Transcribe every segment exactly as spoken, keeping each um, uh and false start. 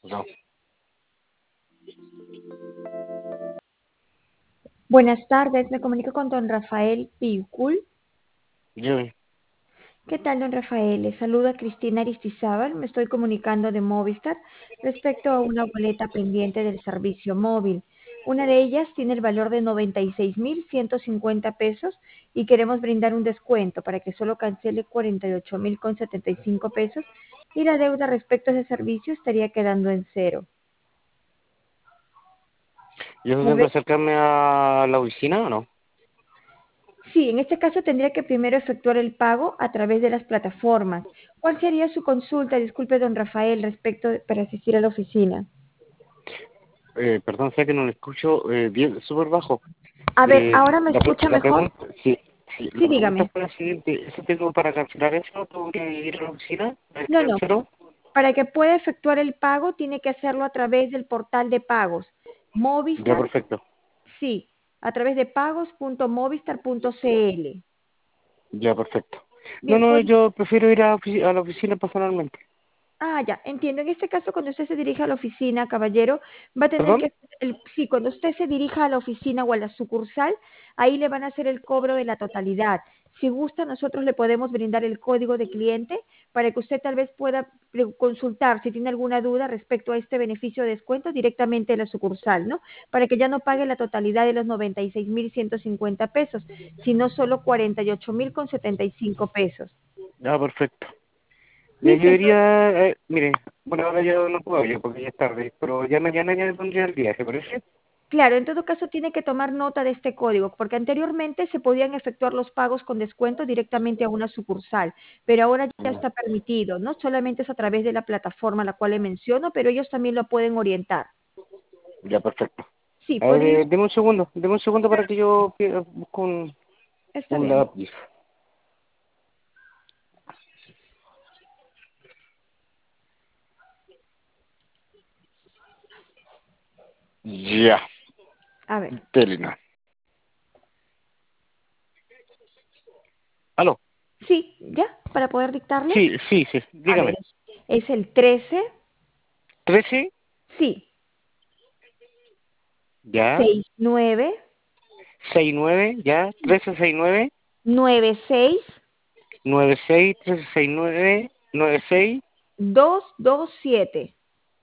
No, Buenas tardes, me comunico con don Rafael Picul. yo, ¿Qué tal, don Rafael? Le saluda Cristina Aristizábal, me estoy comunicando de Movistar respecto a una boleta pendiente del servicio móvil. Una de ellas tiene el valor de noventa y seis mil ciento cincuenta pesos y queremos brindar un descuento para que solo cancele cuarenta y ocho mil con setenta y cinco pesos y la deuda respecto a ese servicio estaría quedando en cero. yo Tal tengo que vez acercarme a la oficina o no. Sí, en este caso tendría que primero efectuar el pago a través de las plataformas. ¿Cuál sería su consulta? Disculpe, don Rafael, respecto de- para asistir a la oficina. Eh, perdón, sé que no lo escucho eh, bien, súper bajo. A ver, Eh, ¿ahora me la, pre- escucha la mejor? pregunta, sí, sí, Sí, la pregunta dígame. fue la siguiente. ¿Eso tengo para cancelar eso? ¿Tengo que ir a la oficina? ¿Me No, no. cancelo? Para que pueda efectuar el pago, tiene que hacerlo a través del portal de pagos. Ya, Movistar, perfecto. sí, a través de pagos punto movistar punto cl. Ya, perfecto. No, Bien, no, pues yo prefiero ir a, ofi- a la oficina personalmente. Ah, ya, entiendo. En este caso, cuando usted se dirige a la oficina, caballero, va a tener ¿Perdón? que, el, sí, cuando usted se dirija a la oficina o a la sucursal, ahí le van a hacer el cobro de la totalidad. Si gusta, nosotros le podemos brindar el código de cliente para que usted tal vez pueda pre- consultar si tiene alguna duda respecto a este beneficio de descuento directamente en la sucursal, ¿no? Para que ya no pague la totalidad de los noventa y seis mil ciento cincuenta pesos, sino solo cuarenta y ocho mil con setenta y cinco pesos. Ya, perfecto. Ya, yo Listo, entonces. diría, eh, mire, bueno, ahora ya no puedo yo porque ya es tarde, pero ya mañana ya me pondría el día, ¿te parece? Claro, en todo caso tiene que tomar nota de este código, porque anteriormente se podían efectuar los pagos con descuento directamente a una sucursal, pero ahora ya Ya, está permitido, no solamente es a través de la plataforma a la cual le menciono, pero ellos también lo pueden orientar. ya, perfecto. Sí, A ver, podría, eh, deme un segundo, deme un segundo para que yo pi- busque un, está un bien. lápiz. Ya, A ver, Telena. ¿Aló? sí, ya, para poder dictarle. Sí, sí, sí, A ver, dígame. es el trece, ¿Trece? sí, Ya. sesenta y nueve, Seis nueve, ya. Trece sesenta y nueve. noventa y seis, Nueve seis, trece sesenta y nueve. Nueve seis, doscientos veintisiete,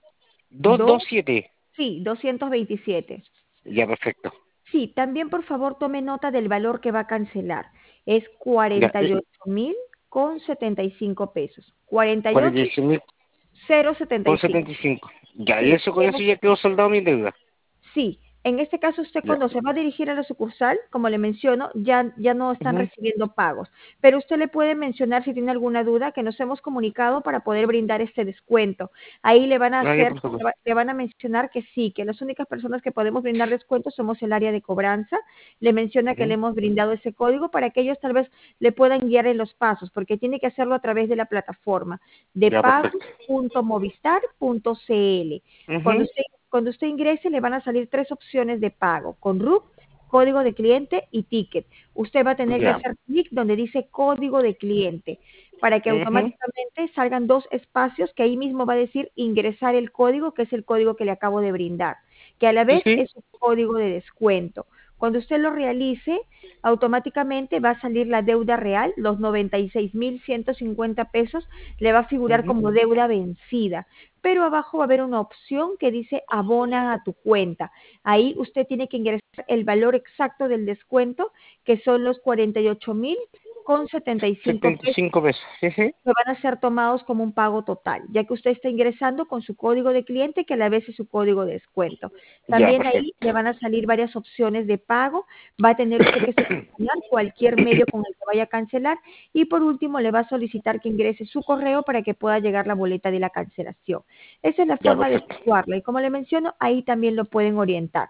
dos dos dos, siete. sí, doscientos veintisiete. Ya, perfecto. Sí, también por favor tome nota del valor que va a cancelar. Es Ya, cuarenta y eh, ocho mil con setenta y cinco pesos. cuarenta y cuarenta y ocho seis mil cero setenta y con cinco. setenta y cinco. Ya, y Sí, eso con eso ya quedó soldado mi deuda. Sí, en este caso usted Ya. cuando se va a dirigir a la sucursal, como le menciono, ya, ya no están Ujú. recibiendo pagos, pero usted le puede mencionar si tiene alguna duda que nos hemos comunicado para poder brindar este descuento. Ahí le van a Ah, ya, hacer, por favor. le va- le van a mencionar que sí, que las únicas personas que podemos brindar descuentos somos el área de cobranza. Le menciona que le Ujú. hemos brindado ese código para que ellos tal vez le puedan guiar en los pasos, porque tiene que hacerlo a través de la plataforma de Ya, pago perfecto. punto movistar punto cl. Cuando Ujú. usted cuando usted ingrese le van a salir tres opciones de pago, con R U C, código de cliente y ticket. Usted va a tener que Ya. hacer clic donde dice código de cliente para que Ujú. automáticamente salgan dos espacios que ahí mismo va a decir ingresar el código, que es el código que le acabo de brindar, que a la Sí, vez sí. es un código de descuento. Cuando usted lo realice, automáticamente va a salir la deuda real, los noventa y seis mil ciento cincuenta pesos, le va a figurar Ujú. como deuda vencida, pero abajo va a haber una opción que dice abona a tu cuenta. Ahí usted tiene que ingresar el valor exacto del descuento, que son los cuarenta y ocho mil con setenta y cinco setenta y pesos cinco pesos. Sí, sí. que van a ser tomados como un pago total, ya que usted está ingresando con su código de cliente, que a la vez es su código de descuento. Ya, También ahí perfecto. le van a salir varias opciones de pago, va a tener usted que seleccionar cualquier medio con el que vaya a cancelar y por último le va a solicitar que ingrese su correo para que pueda llegar la boleta de la cancelación. Esa es la Ya, forma de perfecto. efectuarla y como le menciono, ahí también lo pueden orientar.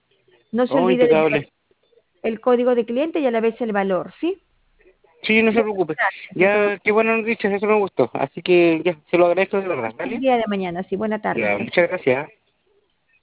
No se Oh, olvide de llevar impecable. el código de cliente y a la vez el valor, ¿sí? Sí, no se Muchas preocupe. gracias en todo Ya, qué buenas noticias, eso me gustó. Así que ya, se lo agradezco de verdad, el ¿vale? día de mañana, sí, buena tarde. Ya, Hasta muchas gracias.